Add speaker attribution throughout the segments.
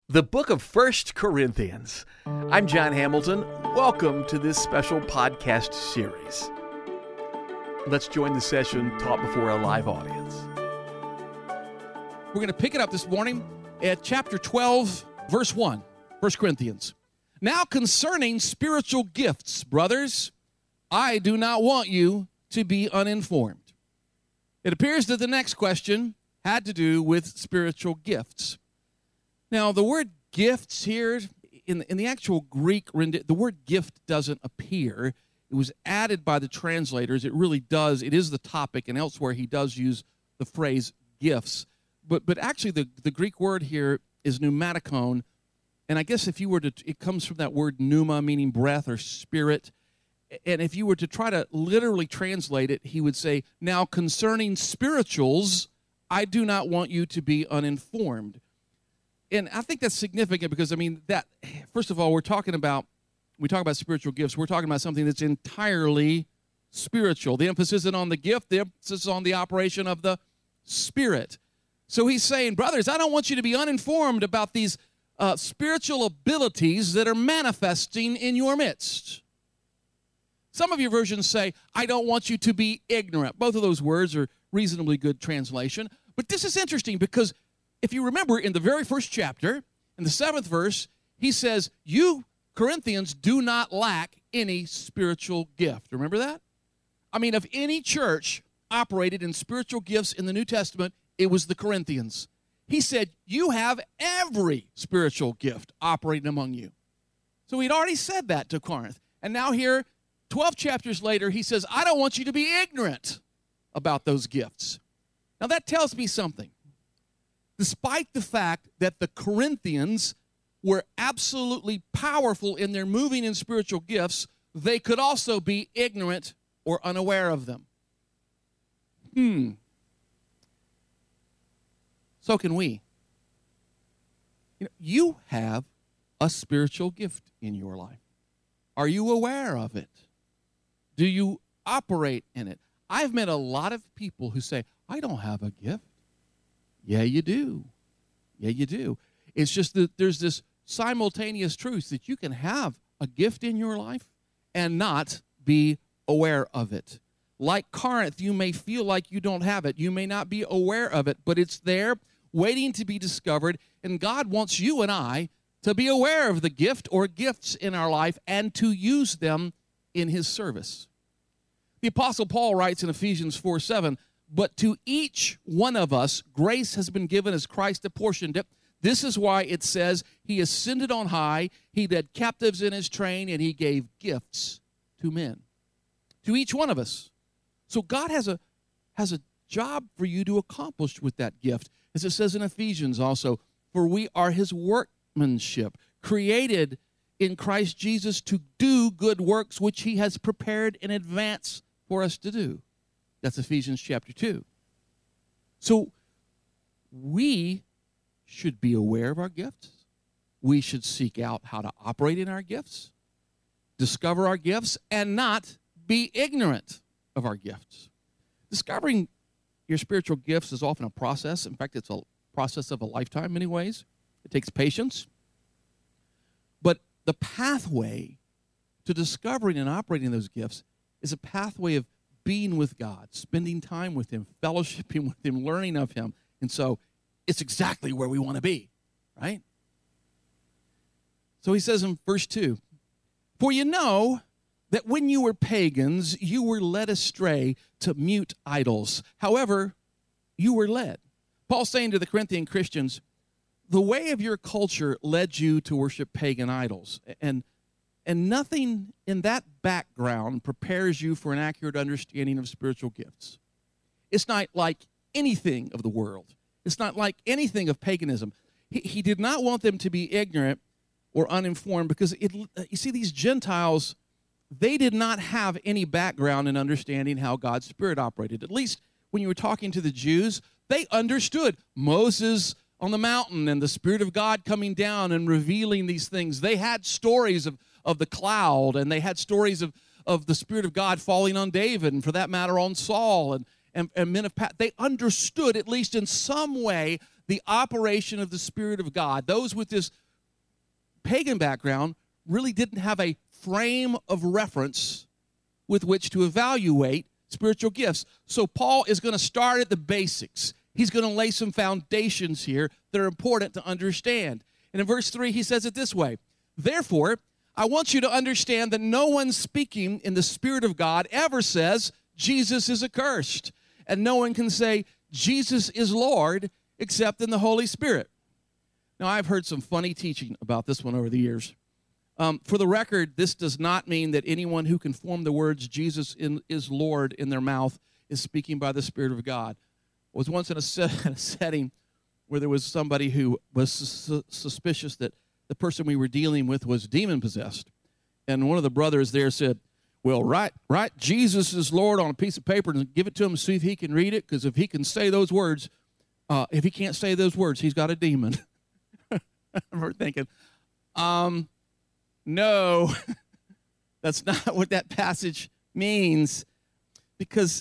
Speaker 1: The book of 1 Corinthians. I'm John Hamilton. Welcome to this special podcast series. Let's join the session taught before a live audience.
Speaker 2: We're going to pick it up this morning at chapter 12, verse 1, 1 Corinthians. Now concerning spiritual gifts, brothers, I do not want you to be uninformed. It appears that the next question had to do with spiritual gifts. Now, the word gifts here, in the actual Greek, the word gift doesn't appear. It was added by the translators. It really does. It is the topic, and elsewhere he does use the phrase gifts. But actually, the Greek word here is pneumatikon, and I guess if you were to, it comes from that word pneuma, meaning breath or spirit. And if you were to try to literally translate it, he would say, now concerning spirituals, I do not want you to be uninformed. And I think that's significant because, that, first of all, we talk about spiritual gifts. We're talking about something that's entirely spiritual. The emphasis isn't on the gift. The emphasis is on the operation of the Spirit. So he's saying, brothers, I don't want you to be uninformed about these spiritual abilities that are manifesting in your midst. Some of your versions say, I don't want you to be ignorant. Both of those words are reasonably good translation. But this is interesting because if you remember, in the very first chapter, in the 7th verse, he says, you, Corinthians, do not lack any spiritual gift. Remember that? If any church operated in spiritual gifts in the New Testament, it was the Corinthians. He said, you have every spiritual gift operating among you. So he'd already said that to Corinth. And now here, 12 chapters later, he says, I don't want you to be ignorant about those gifts. Now that tells me something. Despite the fact that the Corinthians were absolutely powerful in their moving in spiritual gifts, they could also be ignorant or unaware of them. So can we. You have a spiritual gift in your life. Are you aware of it? Do you operate in it? I've met a lot of people who say, I don't have a gift. Yeah, you do. Yeah, you do. It's just that there's this simultaneous truth that you can have a gift in your life and not be aware of it. Like Corinth, you may feel like you don't have it. You may not be aware of it, but it's there waiting to be discovered, and God wants you and I to be aware of the gift or gifts in our life and to use them in His service. The Apostle Paul writes in Ephesians 4:7, but to each one of us, grace has been given as Christ apportioned it. This is why it says, He ascended on high, He led captives in His train, and He gave gifts to men. To each one of us. So God has a job for you to accomplish with that gift. As it says in Ephesians also, for we are His workmanship, created in Christ Jesus to do good works which He has prepared in advance for us to do. That's Ephesians chapter 2. So we should be aware of our gifts. We should seek out how to operate in our gifts, discover our gifts, and not be ignorant of our gifts. Discovering your spiritual gifts is often a process. In fact, it's a process of a lifetime in many ways. It takes patience. But the pathway to discovering and operating those gifts is a pathway of being with God, spending time with Him, fellowshipping with Him, learning of Him. And so it's exactly where we want to be, right? So he says in verse 2, for you know that when you were pagans, you were led astray to mute idols. However, you were led. Paul's saying to the Corinthian Christians, the way of your culture led you to worship pagan idols. And nothing in that background prepares you for an accurate understanding of spiritual gifts. It's not like anything of the world. It's not like anything of paganism. He did not want them to be ignorant or uninformed because, you see, these Gentiles, they did not have any background in understanding how God's Spirit operated. At least when you were talking to the Jews, they understood Moses on the mountain and the Spirit of God coming down and revealing these things. They had stories of the cloud, and they had stories of the Spirit of God falling on David, and for that matter on Saul, and men of past. They understood, at least in some way, the operation of the Spirit of God. Those with this pagan background really didn't have a frame of reference with which to evaluate spiritual gifts. So Paul is going to start at the basics. He's going to lay some foundations here that are important to understand. And in verse 3, he says it this way: therefore, I want you to understand that no one speaking in the Spirit of God ever says Jesus is accursed. And no one can say Jesus is Lord except in the Holy Spirit. Now, I've heard some funny teaching about this one over the years. For the record, this does not mean that anyone who can form the words Jesus is Lord in their mouth is speaking by the Spirit of God. I was once in a setting where there was somebody who was suspicious that the person we were dealing with was demon-possessed. And one of the brothers there said, well, write Jesus is Lord on a piece of paper and give it to him and see if he can read it, because if he can say those words, if he can't say those words, he's got a demon. I remember thinking, no, that's not what that passage means. Because,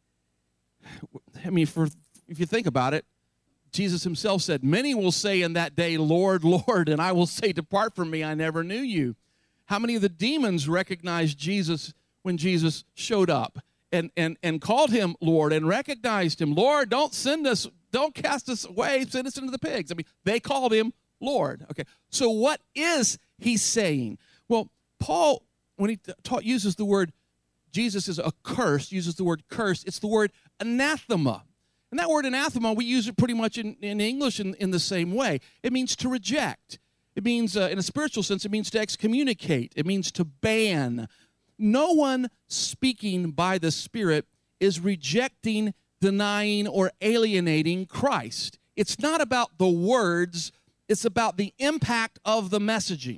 Speaker 2: I mean, if you think about it, Jesus himself said, many will say in that day, Lord, Lord, and I will say, depart from me, I never knew you. How many of the demons recognized Jesus when Jesus showed up and called him Lord and recognized him? Lord, don't send us, don't cast us away, send us into the pigs. I mean, they called him Lord. Okay, so what is he saying? Well, Paul, when he uses the word Jesus is accursed, uses the word curse, it's the word anathema. And that word anathema, we use it pretty much in English in the same way. It means to reject. It means, in a spiritual sense, it means to excommunicate. It means to ban. No one speaking by the Spirit is rejecting, denying, or alienating Christ. It's not about the words, it's about the impact of the messaging.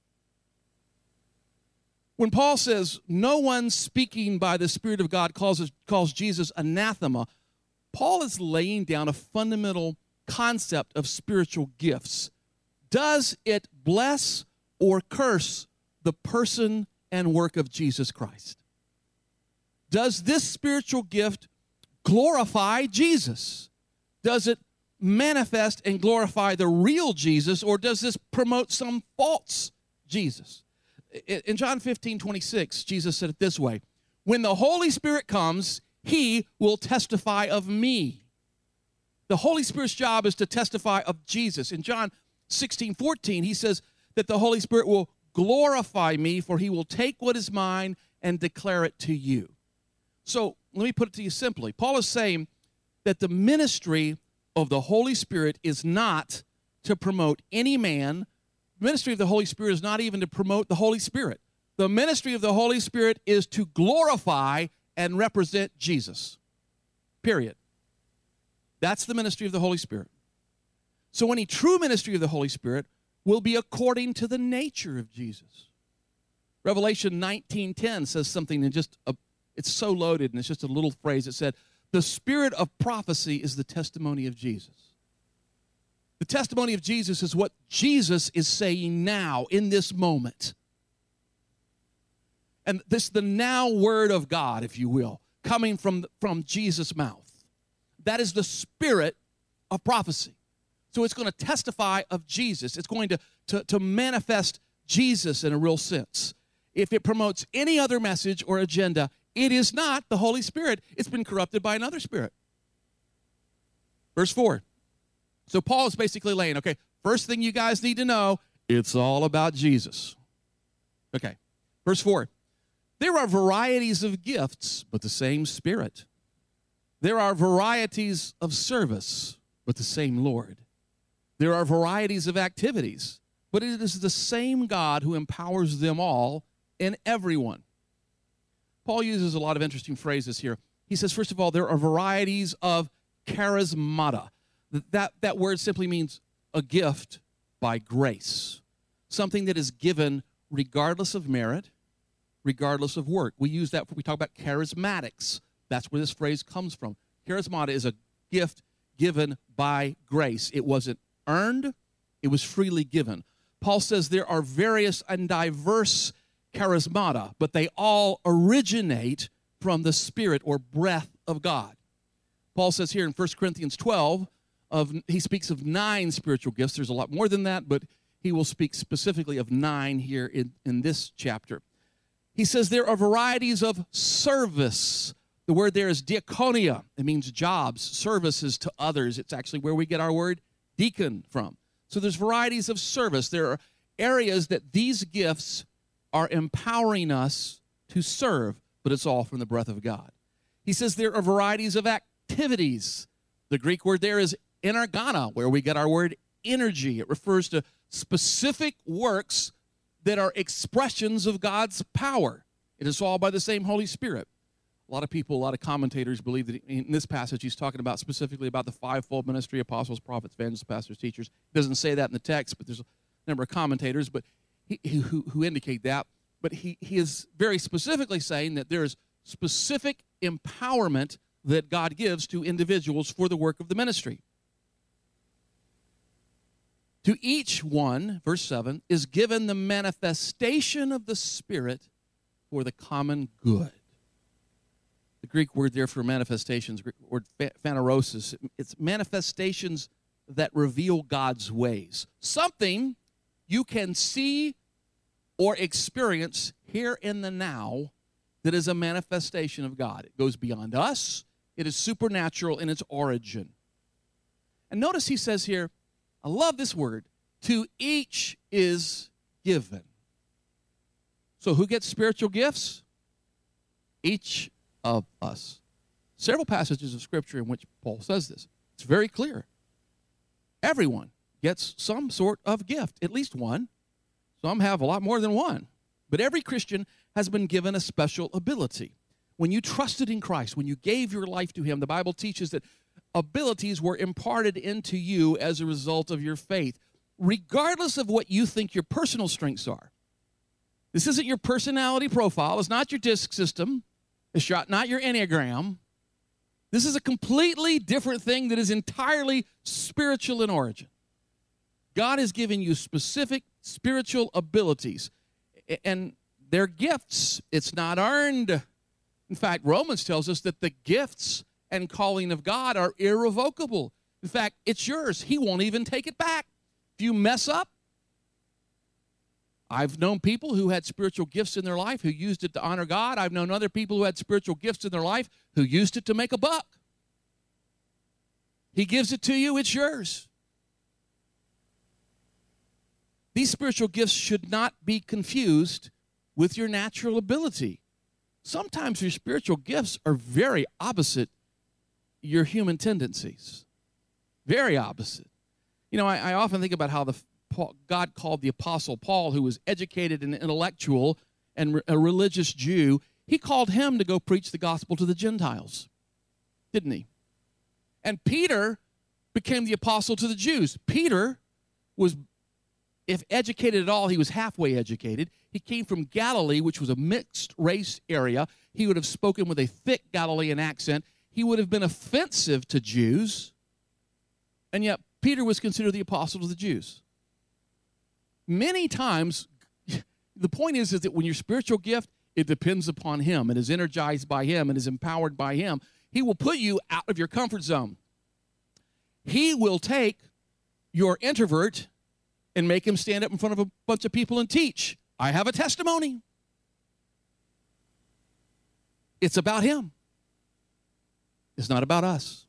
Speaker 2: When Paul says, no one speaking by the Spirit of God calls Jesus anathema, Paul is laying down a fundamental concept of spiritual gifts. Does it bless or curse the person and work of Jesus Christ? Does this spiritual gift glorify Jesus? Does it manifest and glorify the real Jesus, or does this promote some false Jesus? In John 15:26, Jesus said it this way: when the Holy Spirit comes, he will testify of me. The Holy Spirit's job is to testify of Jesus. In John 16:14, he says that the Holy Spirit will glorify me, for he will take what is mine and declare it to you. So let me put it to you simply. Paul is saying that the ministry of the Holy Spirit is not to promote any man. The ministry of the Holy Spirit is not even to promote the Holy Spirit. The ministry of the Holy Spirit is to glorify and represent Jesus. Period. That's the ministry of the Holy Spirit. So any true ministry of the Holy Spirit will be according to the nature of Jesus. Revelation 19:10 says something, and it's so loaded, and it's just a little phrase. It said, the spirit of prophecy is the testimony of Jesus. The testimony of Jesus is what Jesus is saying now, in this moment. And this, the now word of God, if you will, coming from Jesus' mouth. That is the spirit of prophecy. So it's going to testify of Jesus. It's going to manifest Jesus in a real sense. If it promotes any other message or agenda, it is not the Holy Spirit. It's been corrupted by another spirit. Verse 4. So Paul is basically laying, okay, first thing you guys need to know, it's all about Jesus. Okay, verse 4. There are varieties of gifts, but the same Spirit. There are varieties of service, but the same Lord. There are varieties of activities, but it is the same God who empowers them all and everyone. Paul uses a lot of interesting phrases here. He says, first of all, there are varieties of charismata. That word simply means a gift by grace, something that is given regardless of merit, regardless of work. We use that when we talk about charismatics. That's where this phrase comes from. Charismata is a gift given by grace. It wasn't earned, it was freely given. Paul says there are various and diverse charismata, but they all originate from the Spirit or breath of God. Paul says here in 1 Corinthians 12, he speaks of 9 spiritual gifts. There's a lot more than that, but he will speak specifically of 9 here in this chapter. He says there are varieties of service. The word there is diakonia. It means jobs, services to others. It's actually where we get our word deacon from. So there's varieties of service. There are areas that these gifts are empowering us to serve, but it's all from the breath of God. He says there are varieties of activities. The Greek word there is energana, where we get our word energy. It refers to specific works that are expressions of God's power. It is all by the same Holy Spirit. A lot of commentators believe that in this passage he's talking about specifically about the fivefold ministry: apostles, prophets, evangelists, pastors, teachers. He doesn't say that in the text, but there's a number of commentators who indicate that. But he is very specifically saying that there is specific empowerment that God gives to individuals for the work of the ministry. To each one, verse 7, is given the manifestation of the Spirit for the common good. The Greek word there for manifestations, Greek word phanerosis, it's manifestations that reveal God's ways. Something you can see or experience here in the now that is a manifestation of God. It goes beyond us. It is supernatural in its origin. And notice he says here, I love this word, to each is given. So who gets spiritual gifts? Each of us. Several passages of Scripture in which Paul says this. It's very clear. Everyone gets some sort of gift, at least one. Some have a lot more than one. But every Christian has been given a special ability. When you trusted in Christ, when you gave your life to Him, the Bible teaches that abilities were imparted into you as a result of your faith, regardless of what you think your personal strengths are. This isn't your personality profile. It's not your DISC system. It's not your Enneagram. This is a completely different thing that is entirely spiritual in origin. God has given you specific spiritual abilities, and they're gifts. It's not earned. In fact, Romans tells us that the gifts and calling of God are irrevocable. In fact, it's yours. He won't even take it back. If you mess up, I've known people who had spiritual gifts in their life who used it to honor God. I've known other people who had spiritual gifts in their life who used it to make a buck. He gives it to you, it's yours. These spiritual gifts should not be confused with your natural ability. Sometimes your spiritual gifts are very opposite your human tendencies. Very opposite. You know, I often think about how God called the Apostle Paul, who was educated and intellectual and a religious Jew, he called him to go preach the gospel to the Gentiles, didn't he? And Peter became the apostle to the Jews. Peter was, if educated at all, he was halfway educated. He came from Galilee, which was a mixed race area. He would have spoken with a thick Galilean accent. He would have been offensive to Jews. And yet Peter was considered the apostle to the Jews. Many times, the point is that when your spiritual gift, it depends upon Him. It is energized by Him. It is empowered by Him. He will put you out of your comfort zone. He will take your introvert and make him stand up in front of a bunch of people and teach. I have a testimony. It's about Him. It's not about us.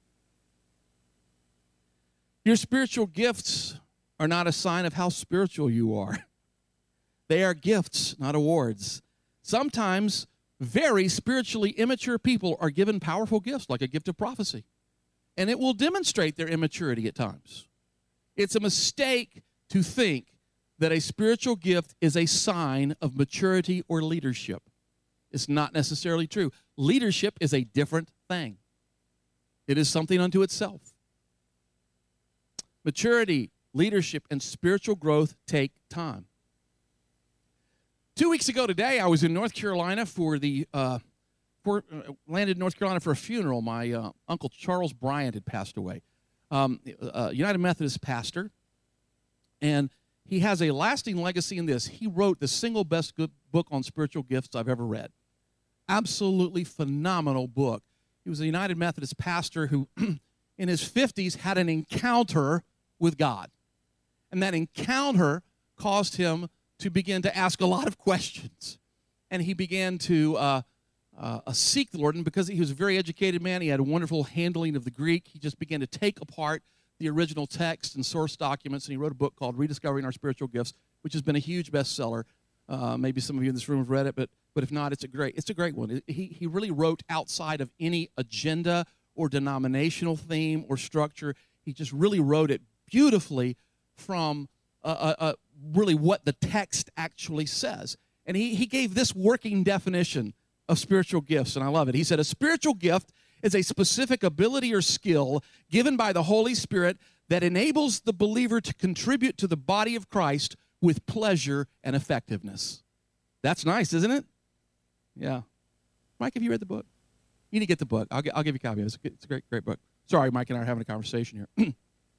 Speaker 2: Your spiritual gifts are not a sign of how spiritual you are. They are gifts, not awards. Sometimes very spiritually immature people are given powerful gifts, like a gift of prophecy. And it will demonstrate their immaturity at times. It's a mistake to think that a spiritual gift is a sign of maturity or leadership. It's not necessarily true. Leadership is a different thing. It is something unto itself. Maturity, leadership, and spiritual growth take time. 2 weeks ago today, I was in North Carolina landed in North Carolina for a funeral. My Uncle Charles Bryant had passed away. United Methodist pastor. And he has a lasting legacy in this. He wrote the single best good book on spiritual gifts I've ever read. Absolutely phenomenal book. He was a United Methodist pastor who, in in his 50s, had an encounter with God. And that encounter caused him to begin to ask a lot of questions. And he began to seek the Lord. And because he was a very educated man, he had a wonderful handling of the Greek, he just began to take apart the original text and source documents, and he wrote a book called Rediscovering Our Spiritual Gifts, which has been a huge bestseller. Maybe some of you in this room have read it, but if not, it's a great one. He really wrote outside of any agenda or denominational theme or structure. He just really wrote it beautifully from really what the text actually says. And he gave this working definition of spiritual gifts, and I love it. He said, a spiritual gift is a specific ability or skill given by the Holy Spirit that enables the believer to contribute to the body of Christ with pleasure and effectiveness. That's nice, isn't it? Yeah. Mike, have you read the book? You need to get the book. I'll give you a copy of it. It's a great book. Sorry, Mike and I are having a conversation here.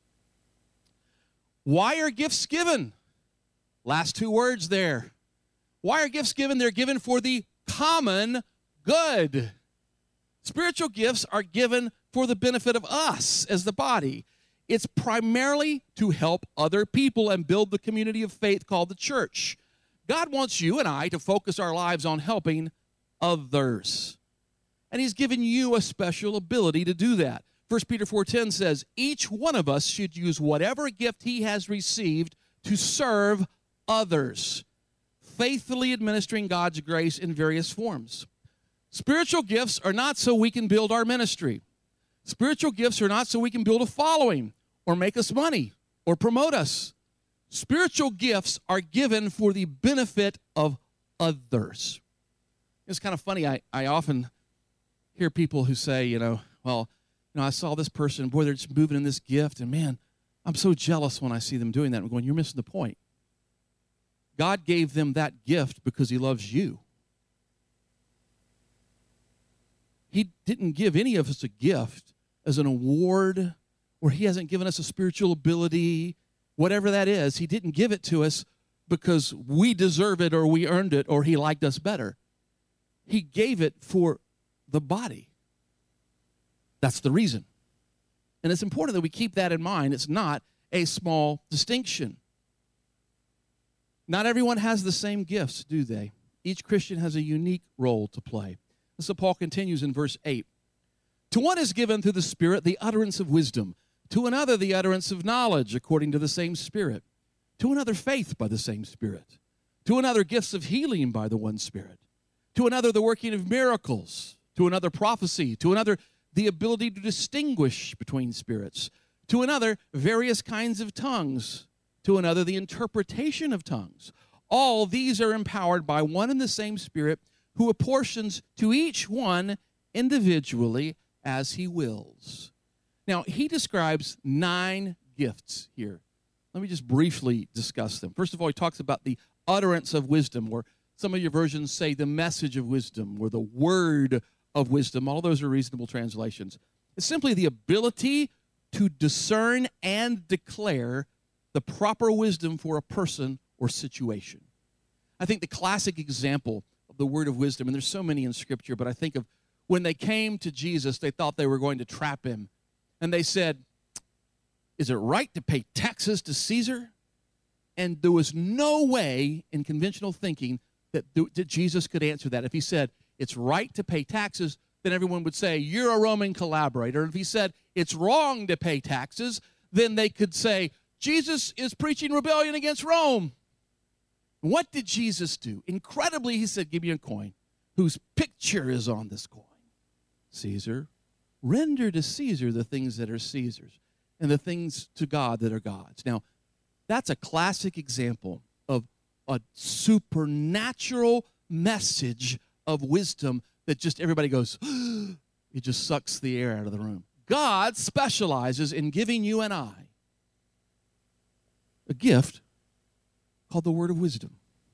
Speaker 2: Why are gifts given? Last two words there. Why are gifts given? They're given for the common good. Spiritual gifts are given for the benefit of us as the body. It's primarily to help other people and build the community of faith called the church. God wants you and I to focus our lives on helping others. And he's given you a special ability to do that. 1 Peter 4:10 says, each one of us should use whatever gift he has received to serve others, faithfully administering God's grace in various forms. Spiritual gifts are not so we can build our ministry. Spiritual gifts are not so we can build a following or make us money or promote us. Spiritual gifts are given for the benefit of others. It's kind of funny. I often hear people who say, I saw this person, boy, they're just moving in this gift, and man, I'm so jealous when I see them doing that. I'm going, you're missing the point. God gave them that gift because he loves you. He didn't give any of us a gift as an award, or he hasn't given us a spiritual ability, whatever that is. He didn't give it to us because we deserve it or we earned it or he liked us better. He gave it for the body. That's the reason. And it's important that we keep that in mind. It's not a small distinction. Not everyone has the same gifts, do they? Each Christian has a unique role to play. And so Paul continues in verse 8. To one is given through the Spirit the utterance of wisdom, to another the utterance of knowledge according to the same Spirit, to another faith by the same Spirit, to another gifts of healing by the one Spirit, to another the working of miracles, to another prophecy, to another the ability to distinguish between spirits, to another various kinds of tongues, to another the interpretation of tongues. All these are empowered by one and the same Spirit, who apportions to each one individually as he wills. Now, he describes 9 gifts here. Let me just briefly discuss them. First of all, he talks about the utterance of wisdom, or some of your versions say the message of wisdom, or the word of wisdom. All those are reasonable translations. It's simply the ability to discern and declare the proper wisdom for a person or situation. I think the classic example of the word of wisdom, and there's so many in Scripture, but I think of when they came to Jesus, they thought they were going to trap him. And they said, is it right to pay taxes to Caesar? And there was no way in conventional thinking that Jesus could answer that. If he said, it's right to pay taxes, then everyone would say, you're a Roman collaborator. And if he said, it's wrong to pay taxes, then they could say, Jesus is preaching rebellion against Rome. What did Jesus do? Incredibly, he said, give me a coin whose picture is on this coin. Caesar, render to Caesar the things that are Caesar's, and the things to God that are God's. Now, that's a classic example of a supernatural message of wisdom that just everybody goes, it just sucks the air out of the room. God specializes in giving you and I a gift called the word of wisdom.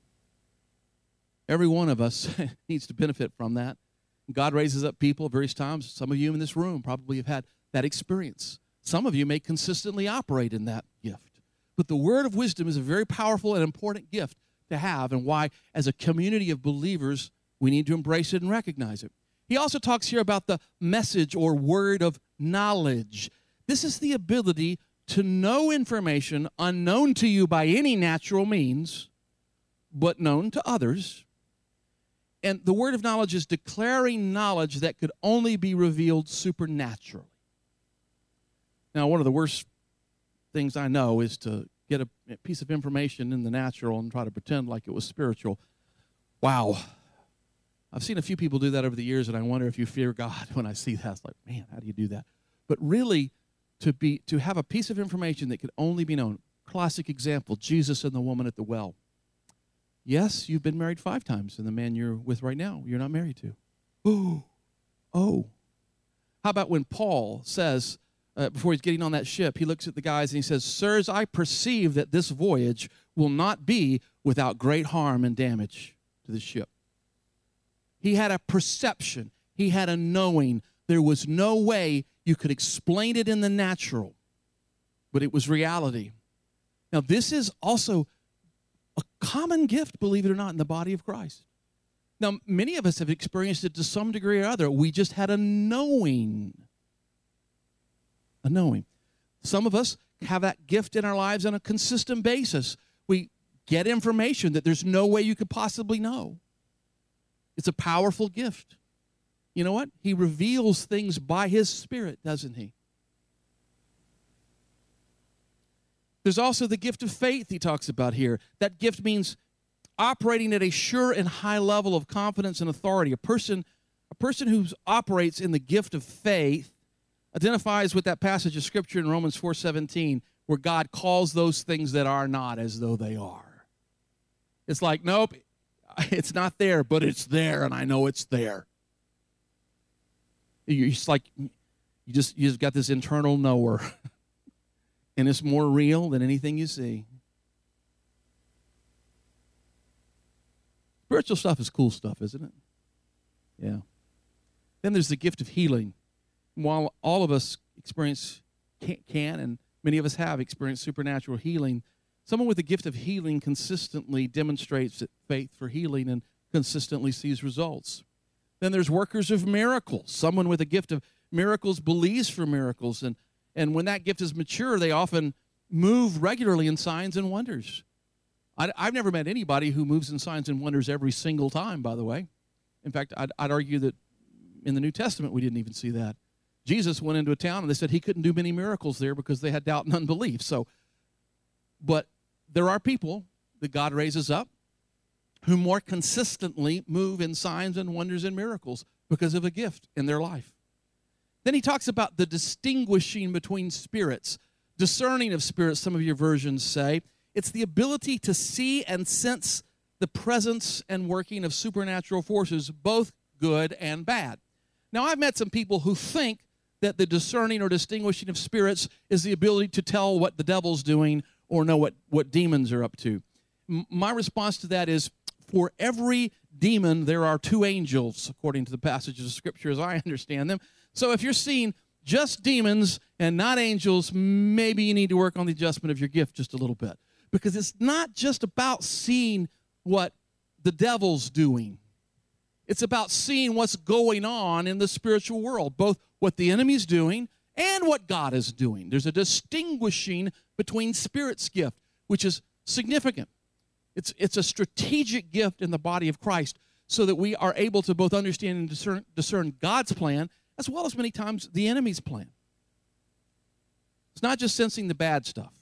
Speaker 2: Every one of us needs to benefit from that. God raises up people at various times. Some of you in this room probably have had that experience. Some of you may consistently operate in that gift. But the word of wisdom is a very powerful and important gift to have, and why, as a community of believers, we need to embrace it and recognize it. He also talks here about the message or word of knowledge. This is the ability to know information unknown to you by any natural means, but known to others. And the word of knowledge is declaring knowledge that could only be revealed supernaturally. Now, one of the worst things I know is to get a piece of information in the natural and try to pretend like it was spiritual. Wow. I've seen a few people do that over the years, and I wonder if you fear God when I see that. It's like, man, how do you do that? But really, to have a piece of information that could only be known. Classic example, Jesus and the woman at the well. Yes, you've been married 5 times, and the man you're with right now, you're not married to. Oh. How about when Paul says, before he's getting on that ship, he looks at the guys and he says, "Sirs, I perceive that this voyage will not be without great harm and damage to the ship." He had a perception. He had a knowing. There was no way you could explain it in the natural, but it was reality. Now, this is also a common gift, believe it or not, in the body of Christ. Now, many of us have experienced it to some degree or other. We just had a knowing. A knowing. Some of us have that gift in our lives on a consistent basis. We get information that there's no way you could possibly know. It's a powerful gift. You know what? He reveals things by His Spirit, doesn't He? There's also the gift of faith he talks about here. That gift means operating at a sure and high level of confidence and authority. A person who operates in the gift of faith identifies with that passage of Scripture in Romans 4:17, where God calls those things that are not as though they are. It's like, nope, it's not there, but it's there, and I know it's there. It's like you just got this internal knower, and it's more real than anything you see. Spiritual stuff is cool stuff, isn't it? Yeah. Then there's the gift of healing. While all of us can, and many of us have experienced supernatural healing, someone with the gift of healing consistently demonstrates faith for healing and consistently sees results. Then there's workers of miracles. Someone with a gift of miracles believes for miracles, and when that gift is mature, they often move regularly in signs and wonders. I've never met anybody who moves in signs and wonders every single time, by the way. In fact, I'd argue that in the New Testament we didn't even see that. Jesus went into a town and they said he couldn't do many miracles there because they had doubt and unbelief. But there are people that God raises up who more consistently move in signs and wonders and miracles because of a gift in their life. Then he talks about the distinguishing between spirits, discerning of spirits, some of your versions say. It's the ability to see and sense the presence and working of supernatural forces, both good and bad. Now, I've met some people who think that the discerning or distinguishing of spirits is the ability to tell what the devil's doing or know what demons are up to. My response to that is, for every demon, there are 2 angels, according to the passages of Scripture as I understand them. So if you're seeing just demons and not angels, maybe you need to work on the adjustment of your gift just a little bit. Because it's not just about seeing what the devil's doing. It's about seeing what's going on in the spiritual world, both what the enemy's doing and what God is doing. There's a distinguishing between Spirit's gift, which is significant. It's a strategic gift in the body of Christ so that we are able to both understand and discern God's plan as well as many times the enemy's plan. It's not just sensing the bad stuff.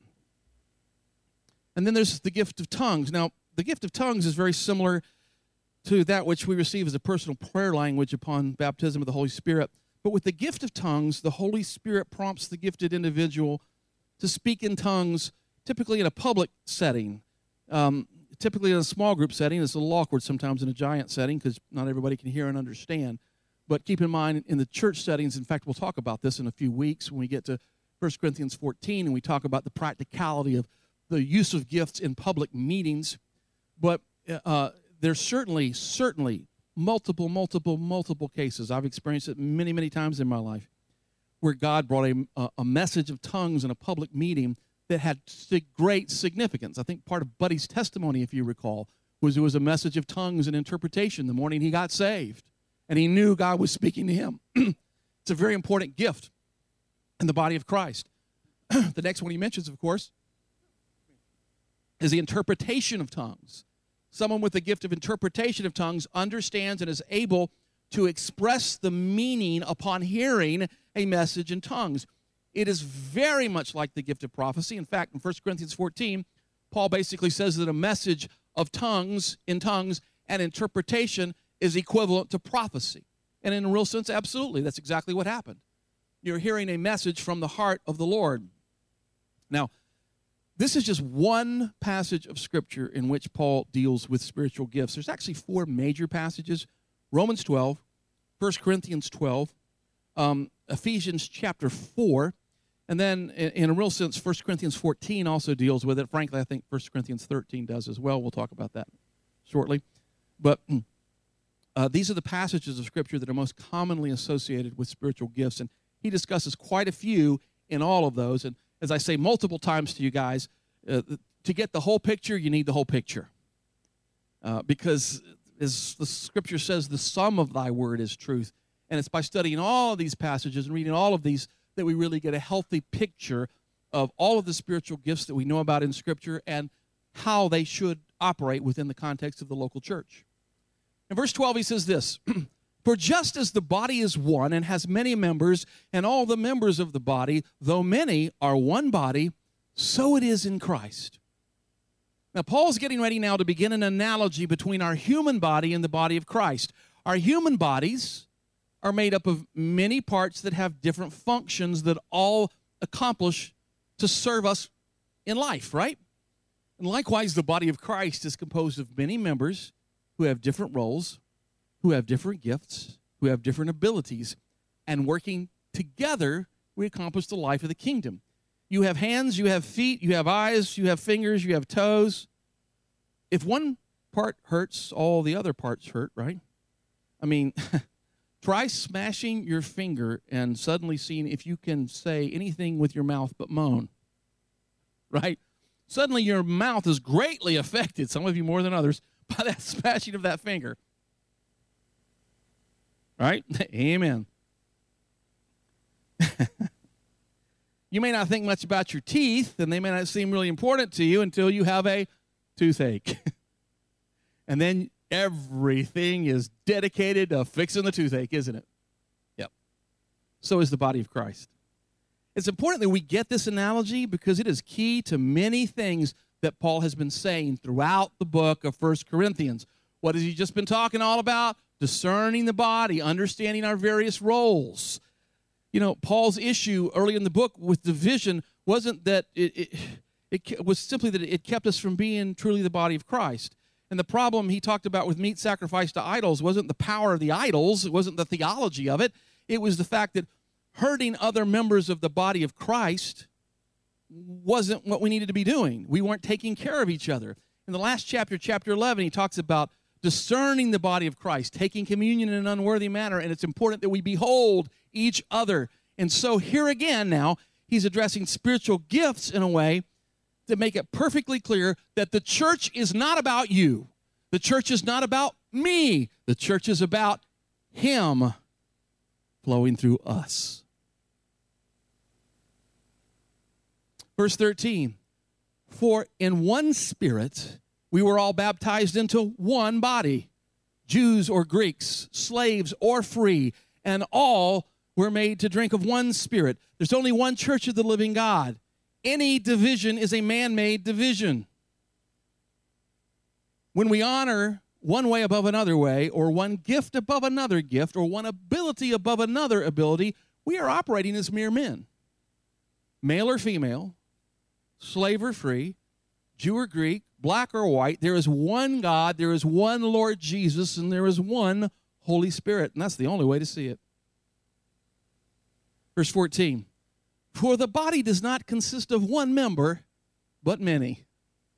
Speaker 2: And then there's the gift of tongues. Now, the gift of tongues is very similar to that which we receive as a personal prayer language upon baptism of the Holy Spirit. But with the gift of tongues, the Holy Spirit prompts the gifted individual to speak in tongues, typically in a public setting. Typically in a small group setting. It's a little awkward sometimes in a giant setting because not everybody can hear and understand. But keep in mind, in the church settings, in fact, we'll talk about this in a few weeks when we get to 1 Corinthians 14 and we talk about the practicality of the use of gifts in public meetings. But there's certainly multiple cases. I've experienced it many, many times in my life where God brought a message of tongues in a public meeting that had great significance. I think part of Buddy's testimony, if you recall, was it was a message of tongues and interpretation the morning he got saved. And he knew God was speaking to him. It's a very important gift. in the body of Christ. The next one he mentions, of course, is the interpretation of tongues. Someone with the gift of interpretation of tongues understands and is able to express the meaning upon hearing a message in tongues. It is very much like the gift of prophecy. In fact, in 1 Corinthians 14, Paul basically says that a message of tongues, in tongues, and interpretation is equivalent to prophecy. And in a real sense, absolutely, that's exactly what happened. You're hearing a message from the heart of the Lord. Now, this is just one passage of Scripture in which Paul deals with spiritual gifts. There's actually four major passages: Romans 12, 1 Corinthians 12, Ephesians chapter 4, and then in a real sense, 1 Corinthians 14 also deals with it. Frankly, I think 1 Corinthians 13 does as well. We'll talk about that shortly. But these are the passages of Scripture that are most commonly associated with spiritual gifts, and he discusses quite a few in all of those. And as I say multiple times to you guys, to get the whole picture, you need the whole picture. Because as the Scripture says, the sum of thy word is truth. And it's by studying all of these passages and reading all of these that we really get a healthy picture of all of the spiritual gifts that we know about in Scripture and how they should operate within the context of the local church. In verse 12, he says this: For just as the body is one and has many members, and all the members of the body, though many, are one body, so it is in Christ. Now, Paul's getting ready now to begin an analogy between our human body and the body of Christ. Our human bodies are made up of many parts that have different functions that all accomplish to serve us in life, right? And likewise, the body of Christ is composed of many members who have different roles, who have different gifts, who have different abilities, and working together, we accomplish the life of the kingdom. You have hands, you have feet, you have eyes, you have fingers, you have toes. If one part hurts, all the other parts hurt, right? I mean, try smashing your finger and suddenly seeing if you can say anything with your mouth but moan, right? Suddenly your mouth is greatly affected, some of you more than others, by that smashing of that finger. Right? Amen. You may not think much about your teeth, and they may not seem really important to you until you have a toothache. And then everything is dedicated to fixing the toothache, isn't it? Yep. So is the body of Christ. It's important that we get this analogy because it is key to many things that Paul has been saying throughout the book of 1 Corinthians. What has he just been talking all about? Discerning the body, understanding our various roles. You know, Paul's issue early in the book with division wasn't that it was simply that it kept us from being truly the body of Christ. And the problem he talked about with meat sacrificed to idols wasn't the power of the idols, it wasn't the theology of it. It was the fact that hurting other members of the body of Christ wasn't what we needed to be doing. We weren't taking care of each other. In the last chapter, chapter 11, he talks about discerning the body of Christ, taking communion in an unworthy manner, and it's important that we behold each other. And so here again now, he's addressing spiritual gifts in a way to make it perfectly clear that the church is not about you. The church is not about me. The church is about him flowing through us. Verse 13, for in one Spirit we were all baptized into one body, Jews or Greeks, slaves or free, and all were made to drink of one Spirit. There's only one church of the living God. Any division is a man-made division. When we honor one way above another way, or one gift above another gift, or one ability above another ability, we are operating as mere men. Male or female, slave or free, Jew or Greek, black or white, there is one God, there is one Lord Jesus, and there is one Holy Spirit. And that's the only way to see it. Verse 14, for the body does not consist of one member, but many.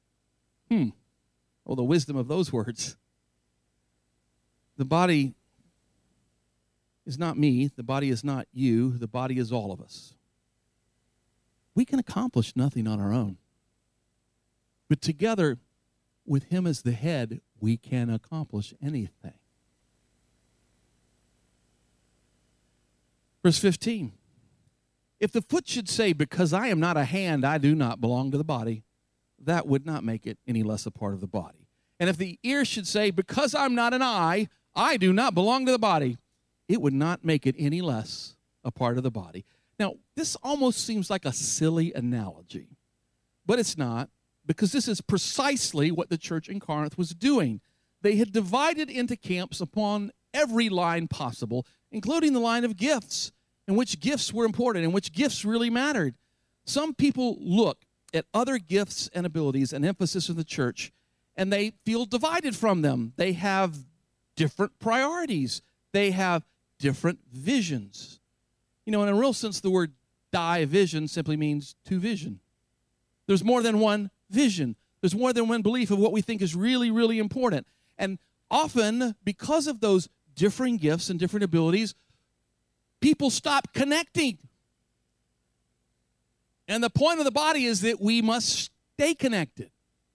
Speaker 2: Oh, the wisdom of those words. The body is not me, the body is not you, the body is all of us. We can accomplish nothing on our own. But together, with him as the head, we can accomplish anything. Verse 15. If the foot should say, because I am not a hand, I do not belong to the body, that would not make it any less a part of the body. And if the ear should say, because I'm not an eye, I do not belong to the body, it would not make it any less a part of the body. Now, this almost seems like a silly analogy, but it's not, because this is precisely what the church in Corinth was doing. They had divided into camps upon every line possible, including the line of gifts, and which gifts were important and which gifts really mattered. Some people look at other gifts and abilities and emphasis in the church, and they feel divided from them. They have different priorities. They have different visions. You know, in a real sense, the word division simply means to vision. There's more than one vision. There's more than one belief of what we think is really, really important. And often, because of those differing gifts and different abilities, people stop connecting. And the point of the body is that we must stay connected.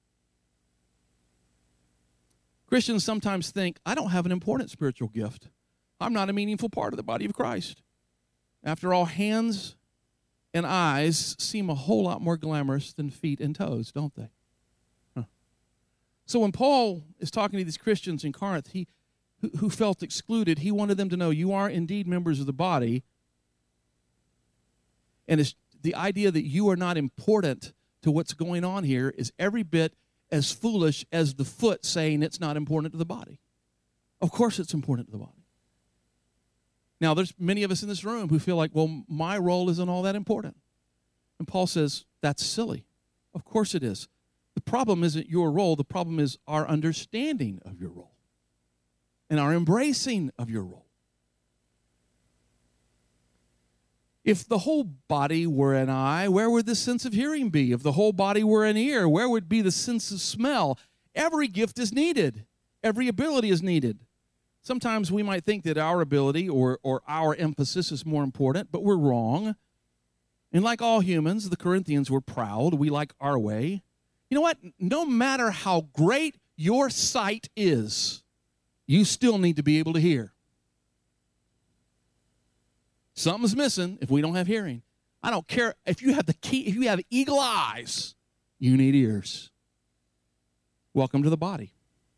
Speaker 2: Christians sometimes think, I don't have an important spiritual gift. I'm not a meaningful part of the body of Christ. After all, hands and eyes seem a whole lot more glamorous than feet and toes, don't they? So when Paul is talking to these Christians in Corinth, who felt excluded, he wanted them to know you are indeed members of the body. And it's the idea that you are not important to what's going on here is every bit as foolish as the foot saying it's not important to the body. Of course it's important to the body. Now, there's many of us in this room who feel like, well, my role isn't all that important. And Paul says, that's silly. Of course it is. The problem isn't your role. The problem is our understanding of your role and our embracing of your role. If the whole body were an eye, where would the sense of hearing be? If the whole body were an ear, where would be the sense of smell? Every gift is needed. Every ability is needed. Sometimes we might think that our ability or our emphasis is more important, but we're wrong. And like all humans, the Corinthians were proud. We like our way. You know what? No matter how great your sight is, you still need to be able to hear. Something's missing if we don't have hearing. I don't care if you have the key, if you have eagle eyes, you need ears. Welcome to the body.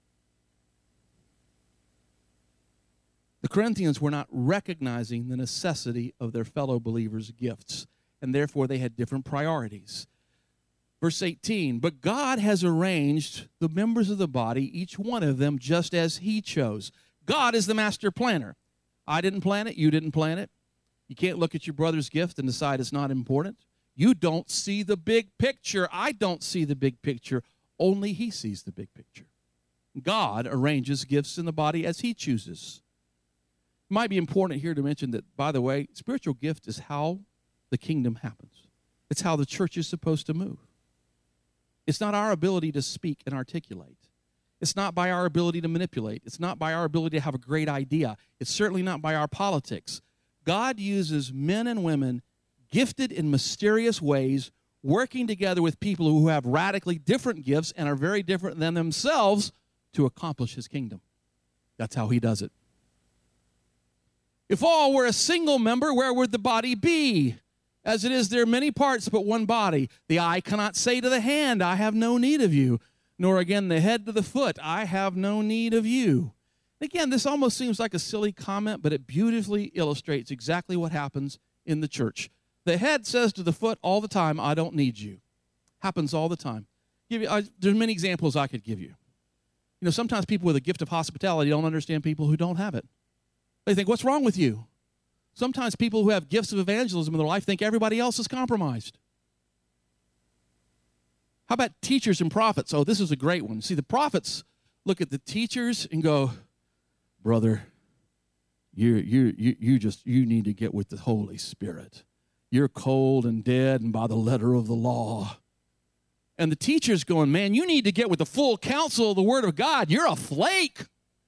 Speaker 2: The Corinthians were not recognizing the necessity of their fellow believers' gifts, and therefore they had different priorities. Verse 18, but God has arranged the members of the body, each one of them, just as he chose. God is the master planner. I didn't plan it. You didn't plan it. You can't look at your brother's gift and decide it's not important. You don't see the big picture. I don't see the big picture. Only he sees the big picture. God arranges gifts in the body as he chooses. It might be important here to mention that, by the way, spiritual gift is how the kingdom happens. It's how the church is supposed to move. It's not our ability to speak and articulate. It's not by our ability to manipulate. It's not by our ability to have a great idea. It's certainly not by our politics. God uses men and women gifted in mysterious ways, working together with people who have radically different gifts and are very different than themselves to accomplish his kingdom. That's how he does it. If all were a single member, where would the body be? As it is, there are many parts, but one body. The eye cannot say to the hand, I have no need of you. Nor again the head to the foot, I have no need of you. Again, this almost seems like a silly comment, but it beautifully illustrates exactly what happens in the church. The head says to the foot all the time, I don't need you. Happens all the time. There's many examples I could give you. You know, sometimes people with a gift of hospitality don't understand people who don't have it. They think, what's wrong with you? Sometimes people who have gifts of evangelism in their life think everybody else is compromised. How about teachers and prophets? Oh, this is a great one. See, the prophets look at the teachers and go, brother, you need to get with the Holy Spirit. You're cold and dead and by the letter of the law. And the teacher's going, man, you need to get with the full counsel of the Word of God. You're a flake.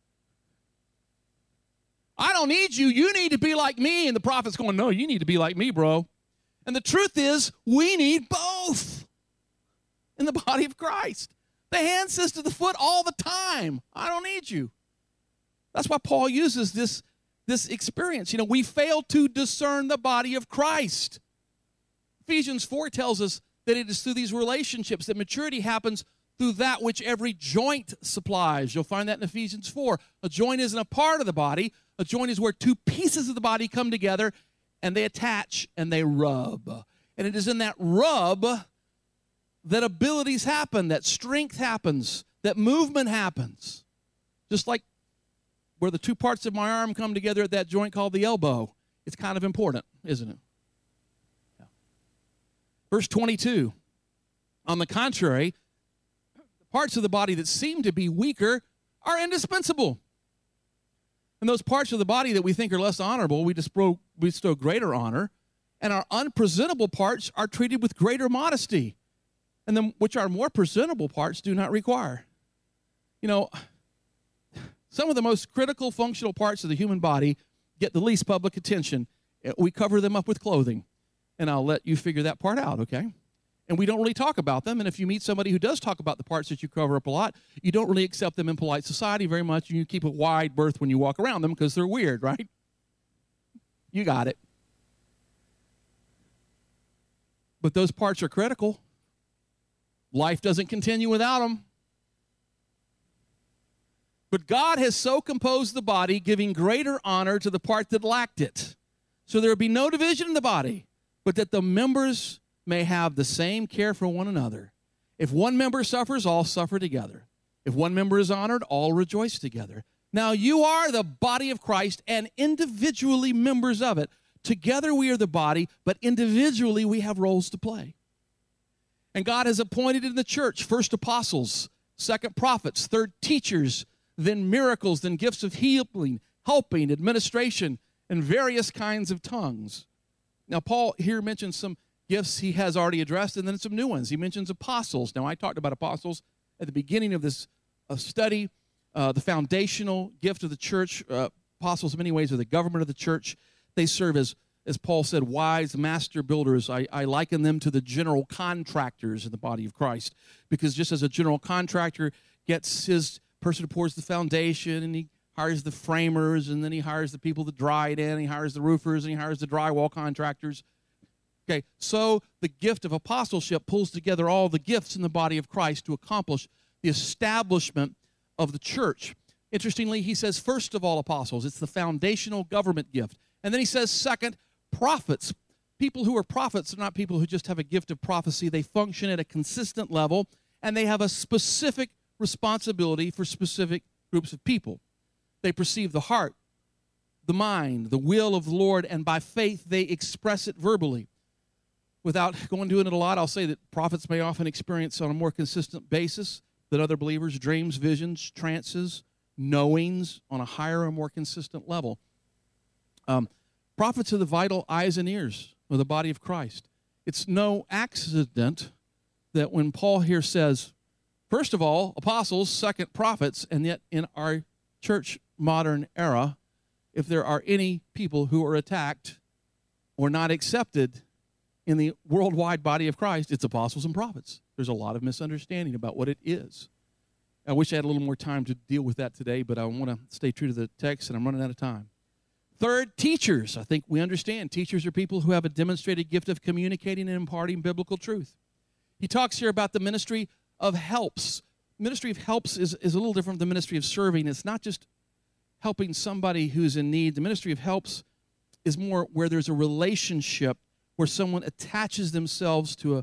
Speaker 2: I don't need you. You need to be like me. And the prophet's going, no, you need to be like me, bro. And the truth is, we need both in the body of Christ. The hand says to the foot all the time, I don't need you. That's why Paul uses this experience. You know, we fail to discern the body of Christ. Ephesians 4 tells us that it is through these relationships that maturity happens through that which every joint supplies. You'll find that in Ephesians 4. A joint isn't a part of the body. A joint is where two pieces of the body come together and they attach and they rub. And it is in that rub that abilities happen, that strength happens, that movement happens. Just like where the two parts of my arm come together at that joint called the elbow. It's kind of important, isn't it? Yeah. Verse 22. On the contrary, the parts of the body that seem to be weaker are indispensable. And those parts of the body that we think are less honorable, we bestow greater honor. And our unpresentable parts are treated with greater modesty. And then which our more presentable parts do not require. You know, some of the most critical functional parts of the human body get the least public attention. We cover them up with clothing. And I'll let you figure that part out, okay? And we don't really talk about them. And if you meet somebody who does talk about the parts that you cover up a lot, you don't really accept them in polite society very much. And you keep a wide berth when you walk around them because they're weird, right? You got it. But those parts are critical. Life doesn't continue without them. But God has so composed the body, giving greater honor to the part that lacked it. So there will be no division in the body, but that the members may have the same care for one another. If one member suffers, all suffer together. If one member is honored, all rejoice together. Now you are the body of Christ and individually members of it. Together we are the body, but individually we have roles to play. And God has appointed in the church first apostles, second prophets, third teachers, then miracles, then gifts of healing, helping, administration, and various kinds of tongues. Now, Paul here mentions some gifts he has already addressed, and then some new ones. He mentions apostles. Now, I talked about apostles at the beginning of this study, the foundational gift of the church. Apostles, in many ways, are the government of the church. They serve as Paul said, wise master builders. I liken them to the general contractors in the body of Christ, because just as a general contractor gets his person who pours the foundation, and he hires the framers, and then he hires the people that dry it in, and he hires the roofers, and he hires the drywall contractors. Okay, so the gift of apostleship pulls together all the gifts in the body of Christ to accomplish the establishment of the church. Interestingly, he says, first of all, apostles. It's the foundational government gift. And then he says, second, prophets. People who are prophets are not people who just have a gift of prophecy. They function at a consistent level, and they have a specific responsibility for specific groups of people. They perceive the heart, the mind, the will of the Lord, and by faith they express it verbally. Without going into it a lot, I'll say that prophets may often experience on a more consistent basis than other believers dreams, visions, trances, knowings on a higher and more consistent level. Prophets are the vital eyes and ears of the body of Christ. It's no accident that when Paul here says, first of all, apostles, second, prophets, and yet in our church modern era, if there are any people who are attacked or not accepted in the worldwide body of Christ, it's apostles and prophets. There's a lot of misunderstanding about what it is. I wish I had a little more time to deal with that today, but I want to stay true to the text, and I'm running out of time. Third, teachers. I think we understand. Teachers are people who have a demonstrated gift of communicating and imparting biblical truth. He talks here about the ministry of helps. Ministry of helps is a little different from the ministry of serving. It's not just helping somebody who's in need. The ministry of helps is more where there's a relationship where someone attaches themselves to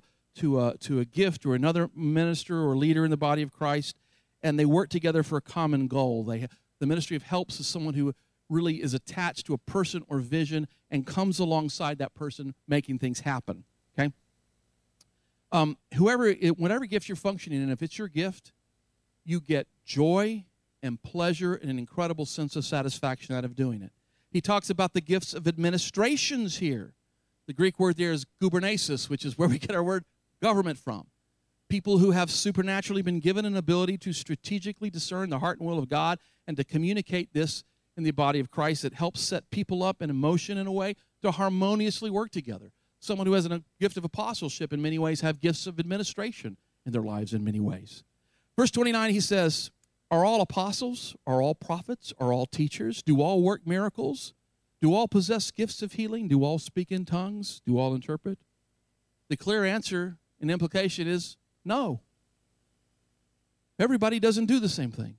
Speaker 2: a gift or another minister or leader in the body of Christ, and they work together for a common goal. The ministry of helps is someone who really is attached to a person or vision and comes alongside that person making things happen, okay? Whatever gift you're functioning in, if it's your gift, you get joy and pleasure and an incredible sense of satisfaction out of doing it. He talks about the gifts of administrations here. The Greek word there is gubernasis, which is where we get our word government from. People who have supernaturally been given an ability to strategically discern the heart and will of God and to communicate this in the body of Christ that helps set people up in motion in a way to harmoniously work together. Someone who has a gift of apostleship in many ways have gifts of administration in their lives in many ways. Verse 29, he says, are all apostles? Are all prophets? Are all teachers? Do all work miracles? Do all possess gifts of healing? Do all speak in tongues? Do all interpret? the clear answer and implication is no. Everybody doesn't do the same things.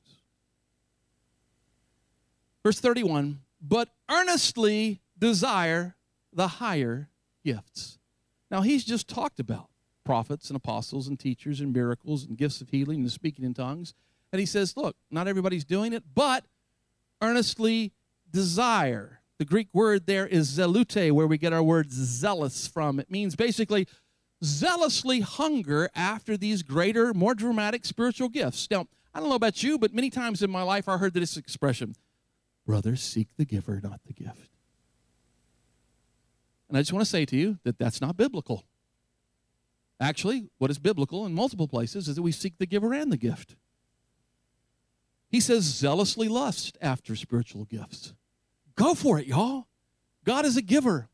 Speaker 2: Verse 31, but earnestly desire the higher gifts. Now, he's just talked about prophets and apostles and teachers and miracles and gifts of healing and speaking in tongues. And he says, look, not everybody's doing it, but earnestly desire. The Greek word there is zelute, where we get our word zealous from. It means basically zealously hunger after these greater, more dramatic spiritual gifts. Now, I don't know about you, but many times in my life I heard this expression, brothers, seek the giver, not the gift. And I just want to say to you that that's not biblical. Actually, what is biblical in multiple places is that we seek the giver and the gift. He says zealously lust after spiritual gifts. Go for it, y'all. God is a giver.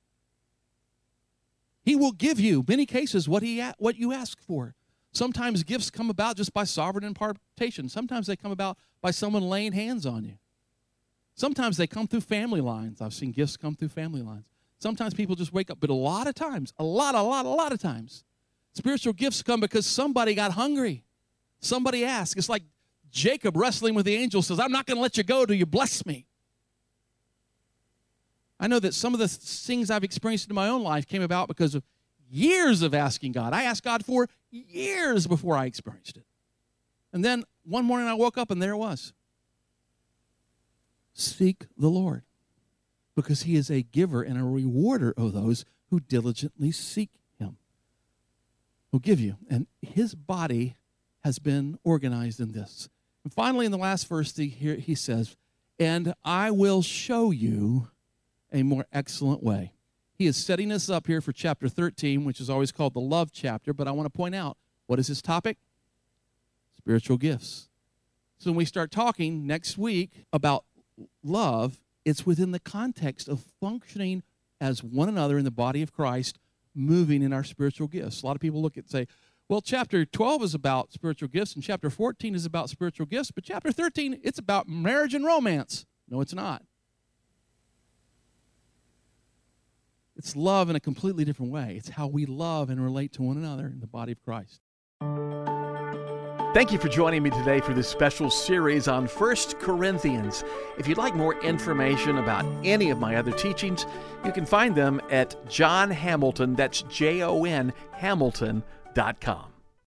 Speaker 2: He will give you, many cases, what you ask for. Sometimes gifts come about just by sovereign impartation. Sometimes they come about by someone laying hands on you. Sometimes they come through family lines. I've seen gifts come through family lines. Sometimes people just wake up, but a lot of times, a lot of times, spiritual gifts come because somebody got hungry. Somebody asked. It's like Jacob wrestling with the angel says, I'm not going to let you go till you bless me. I know that some of the things I've experienced in my own life came about because of years of asking God. I asked God for years before I experienced it. And then one morning I woke up and there it was. Seek the Lord, because he is a giver and a rewarder of those who diligently seek him. He'll give you. And his body has been organized in this. And finally, in the last verse, he says, and I will show you a more excellent way. He is setting us up here for chapter 13, which is always called the love chapter, but I want to point out, what is his topic? Spiritual gifts. So when we start talking next week about love, it's within the context of functioning as one another in the body of Christ, moving in our spiritual gifts. A lot of people look at and say, well, chapter 12 is about spiritual gifts, and chapter 14 is about spiritual gifts, but chapter 13, it's about marriage and romance. No, it's not. It's love in a completely different way. It's how we love and relate to one another in the body of Christ.
Speaker 1: Thank you for joining me today for this special series on 1 Corinthians. If you'd like more information about any of my other teachings, you can find them at John Hamilton, that's Jon Hamilton.com.